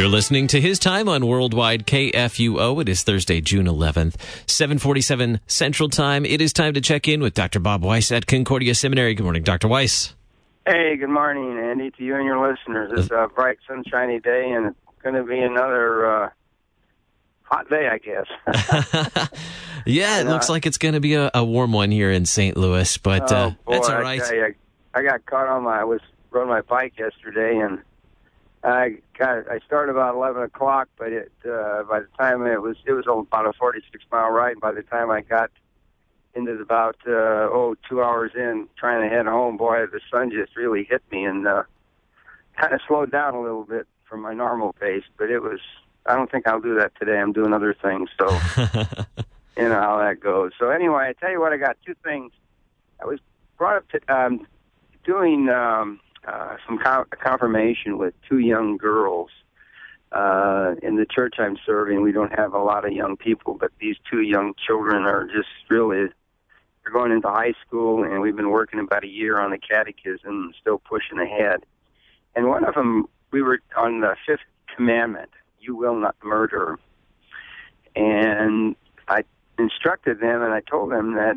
You're listening to His Time on Worldwide KFUO. It is Thursday, June 11th, 7:47 Central Time. It is time to check in with Dr. Bob Weiss at Concordia Seminary. Good morning, Dr. Weiss. Hey, good morning, Andy, to you and your listeners. It's a bright, sunshiny day, and it's going to be another hot day, I guess. Yeah, it looks like it's going to be a warm one here in St. Louis, but boy, that's all right. I got caught on rode my bike yesterday, and I started about 11 o'clock, but by the time it was about a 46-mile ride. And by the time I got into about 2 hours in, trying to head home, boy, the sun just really hit me and kind of slowed down a little bit from my normal pace. But I don't think I'll do that today. I'm doing other things, so you know how that goes. So anyway, I tell you what, I got two things. I was brought up to doing some confirmation with two young girls in the church I'm serving. We don't have a lot of young people, but these two young children are just really, they're going into high school, and we've been working about a year on the catechism, still pushing ahead. And one of them, we were on the fifth commandment, you will not murder. And I instructed them, and I told them that,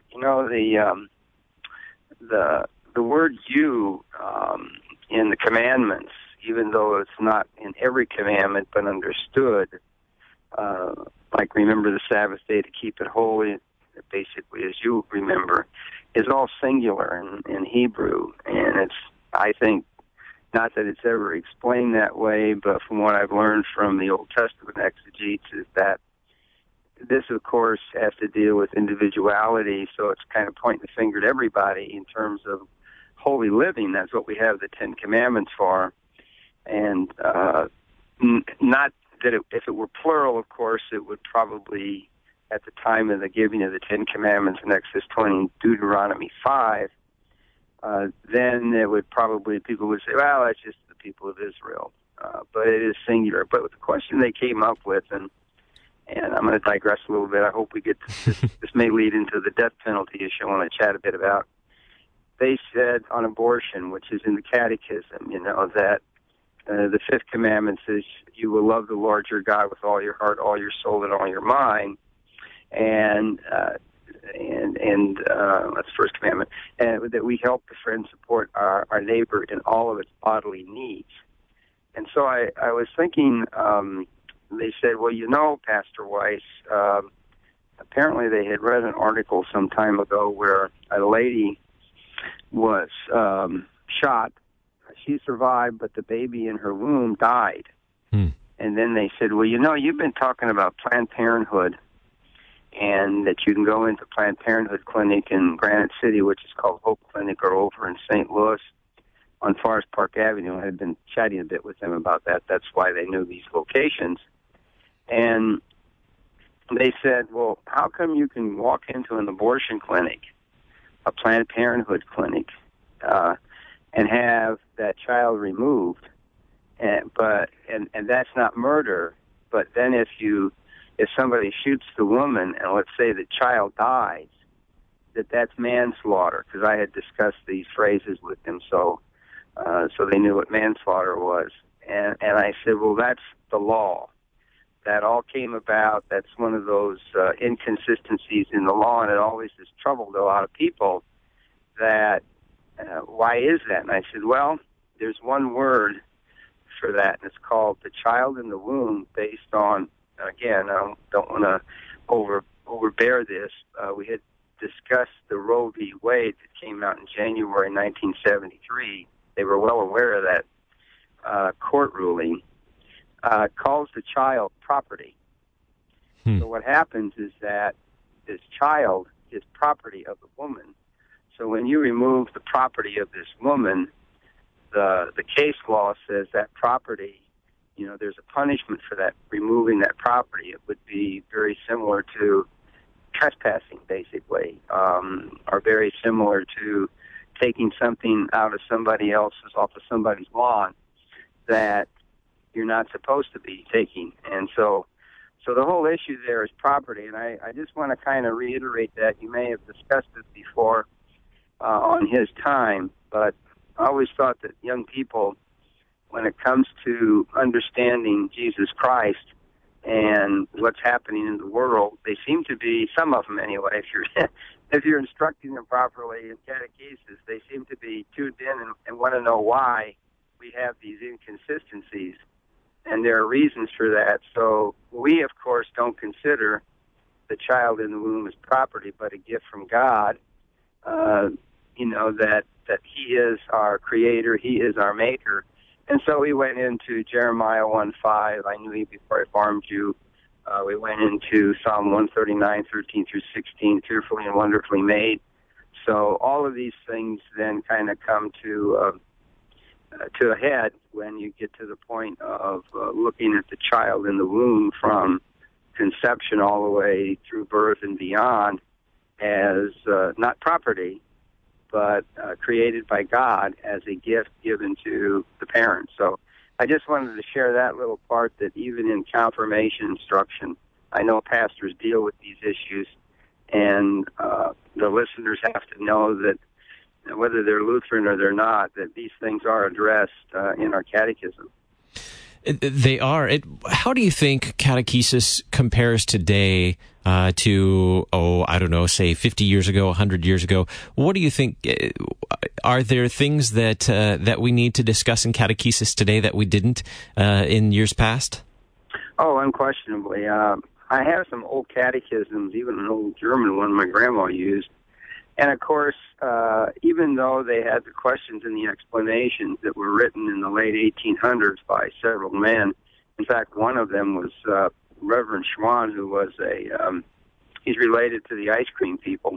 the word you in the commandments, even though it's not in every commandment but understood, like remember the Sabbath day to keep it holy, basically as you remember, is all singular in Hebrew. And it's, I think, not that it's ever explained that way, but from what I've learned from the Old Testament exegetes is that this, of course, has to deal with individuality, so it's kind of pointing the finger at everybody in terms of holy living. That's what we have the Ten Commandments for. And not that if it were plural, of course, it would probably, at the time of the giving of the Ten Commandments in Exodus 20 and Deuteronomy 5, then it would probably, people would say, well, that's just the people of Israel. But it is singular. But with the question they came up with, and I'm going to digress a little bit. I hope we get to this may lead into the death penalty issue I want to chat a bit about. They said on abortion, which is in the catechism, that the fifth commandment says you will love the Lord your God with all your heart, all your soul, and all your mind. And that's the first commandment. And that we help befriend, support our neighbor in all of its bodily needs. And so I was thinking, they said, well, Pastor Weiss, apparently they had read an article some time ago where a lady was shot. She survived, but the baby in her womb died. And then they said, well, you've been talking about Planned Parenthood, and that you can go into Planned Parenthood clinic in Granite City, which is called Hope Clinic, or over in St. Louis on Forest Park Avenue. I had been chatting a bit with them about that. That's why they knew these locations. And they said, well, how come you can walk into an abortion clinic, a Planned Parenthood clinic, and have that child removed, and that's not murder, but then if somebody shoots the woman and let's say the child dies, that's manslaughter, because I had discussed these phrases with them, so they knew what manslaughter was. And I said, well, that's the law. That all came about. That's one of those inconsistencies in the law, and it always has troubled a lot of people. That why is that? And I said, well, there's one word for that, and it's called the child in the womb. Based on, again, I don't want to overbear this. We had discussed the Roe v. Wade that came out in January 1973. They were well aware of that court ruling. Calls the child property. So what happens is that this child is property of the woman. So when you remove the property of this woman, the case law says that property, there's a punishment for that, removing that property. It would be very similar to trespassing, basically, or very similar to taking something out of somebody else's, off of somebody's lawn that you're not supposed to be taking. And so the whole issue there is property, and I just want to kind of reiterate that. You may have discussed this before on His Time, but I always thought that young people when it comes to understanding Jesus Christ and what's happening in the world, they seem to be, some of them anyway, if you're instructing them properly in catechesis, they seem to be tuned in and want to know why we have these inconsistencies. And there are reasons for that. So we, of course, don't consider the child in the womb as property, but a gift from God, that he is our creator, he is our maker. And so we went into Jeremiah 1:5, I knew you before I formed you. We went into Psalm 139, 13 through 16, fearfully and wonderfully made. So all of these things then kind of come to a head when you get to the point of looking at the child in the womb from conception all the way through birth and beyond as not property, but created by God as a gift given to the parents. So I just wanted to share that little part, that even in confirmation instruction, I know pastors deal with these issues, and the listeners have to know that whether they're Lutheran or they're not, that these things are addressed in our catechism. They are. How do you think catechesis compares today to, say 50 years ago, 100 years ago? What do you think? Are there things that we need to discuss in catechesis today that we didn't in years past? Oh, unquestionably. I have some old catechisms, even an old German one my grandma used. And, of course, even though they had the questions and the explanations that were written in the late 1800s by several men, in fact, one of them was Reverend Schwann, who was he's related to the ice cream people,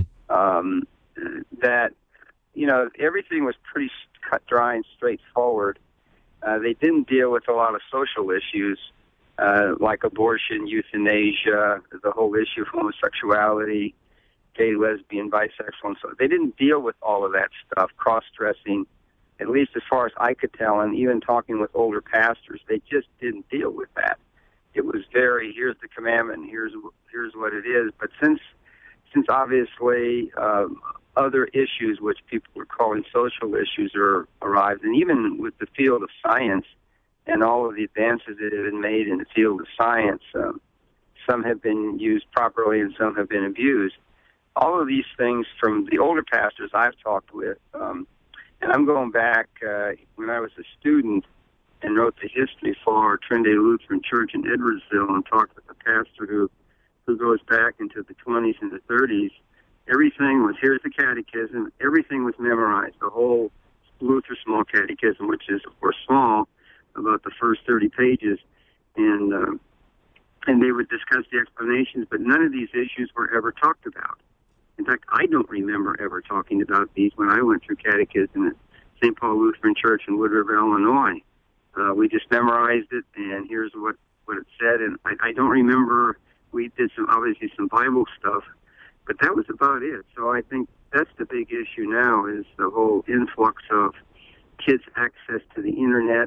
that, everything was pretty cut, dry, and straightforward. They didn't deal with a lot of social issues like abortion, euthanasia, the whole issue of homosexuality, gay, lesbian, bisexual, and so they didn't deal with all of that stuff, cross-dressing, at least as far as I could tell, and even talking with older pastors, they just didn't deal with that. It was very, here's the commandment, here's what it is. But since obviously other issues, which people are calling social issues, are arrived, and even with the field of science and all of the advances that have been made in the field of science, some have been used properly and some have been abused. All of these things from the older pastors I've talked with, and I'm going back when I was a student and wrote the history for Trinity Lutheran Church in Edwardsville, and talked with a pastor who goes back into the 20s and the 30s. Everything was, here's the catechism, everything was memorized, the whole Luther Small Catechism, which is, of course, small, about the first 30 pages, and they would discuss the explanations, but none of these issues were ever talked about. In fact, I don't remember ever talking about these when I went through catechism at St. Paul Lutheran Church in Wood River, Illinois. We just memorized it, and here's what it said. And I don't remember, we did obviously some Bible stuff, but that was about it. So I think that's the big issue now, is the whole influx of kids' access to the Internet.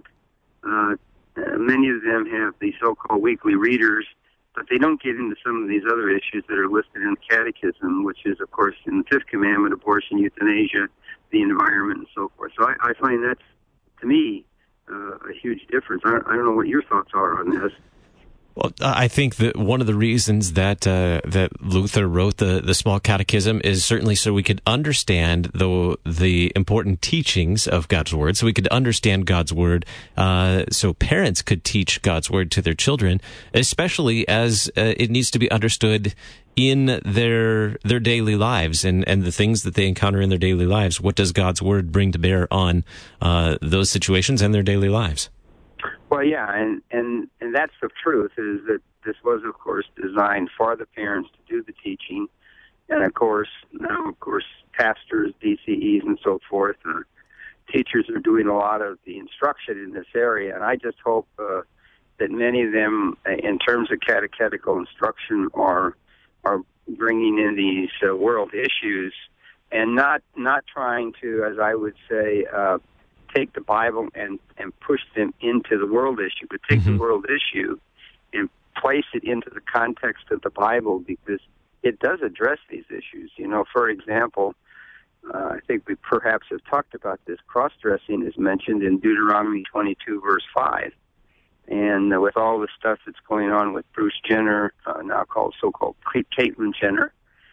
Many of them have the so-called weekly readers, but they don't get into some of these other issues that are listed in the Catechism, which is, of course, in the Fifth Commandment, abortion, euthanasia, the environment, and so forth. So I find that's, to me, a huge difference. I don't know what your thoughts are on this. Well, I think that one of the reasons that Luther wrote the Small Catechism is certainly so we could understand the important teachings of God's Word, so we could understand God's Word, so parents could teach God's Word to their children, especially as it needs to be understood in their daily lives and the things that they encounter in their daily lives. What does God's Word bring to bear on those situations and their daily lives? Well, yeah, and that's the truth, is that this was, of course, designed for the parents to do the teaching. And, of course, now, pastors, DCEs, and so forth, teachers are doing a lot of the instruction in this area. And I just hope that many of them, in terms of catechetical instruction, are bringing in these world issues and not trying to, as I would say, take the Bible and push them into the world issue, but take the world issue and place it into the context of the Bible, because it does address these issues. You know, for example, I think we perhaps have talked about this. Cross-dressing is mentioned in Deuteronomy 22, verse 5. And with all the stuff that's going on with Bruce Jenner, now so-called Caitlyn Jenner,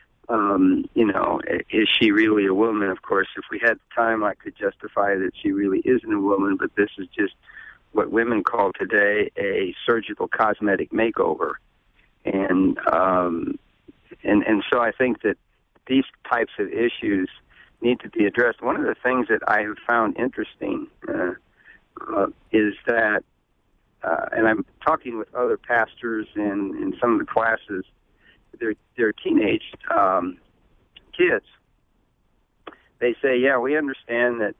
is she really a woman? Of course, if we had time, I could justify that she really isn't a woman, but this is just what women call today a surgical cosmetic makeover. And so I think that these types of issues need to be addressed. One of the things that I have found interesting is that, and I'm talking with other pastors in some of the classes, they're teenage kids. They say, yeah, we understand that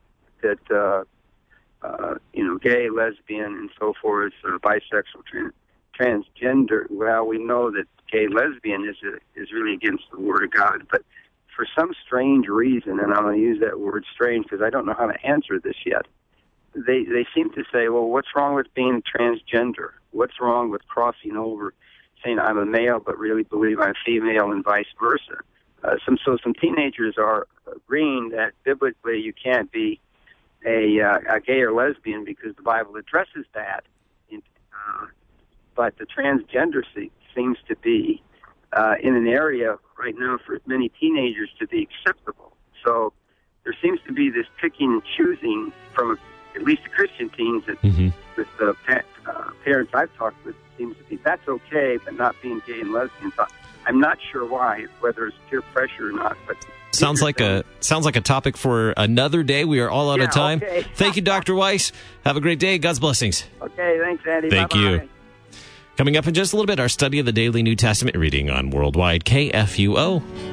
gay, lesbian, and so forth, bisexual, transgender. Well, we know that gay, lesbian is really against the Word of God, but for some strange reason, and I'm going to use that word strange because I don't know how to answer this yet, they seem to say, well, what's wrong with being transgender? What's wrong with crossing over, saying I'm a male but really believe I'm female, and vice versa? Some teenagers are agreeing that biblically you can't be a gay or lesbian because the Bible addresses that. But the transgender seems to be in an area right now for many teenagers to be acceptable. So there seems to be this picking and choosing from at least the Christian teens that with the parents I've talked with seems to be that's okay, but not being gay and lesbian. So I'm not sure why, whether it's peer pressure or not, but sounds like a topic for another day. We are all out of time. Okay. Thank you, Dr. Weiss. Have a great day. God's blessings. Okay, thanks, Andy. Thank Bye-bye. you. Coming up in just a little bit, our study of the daily New Testament reading on Worldwide KFUO.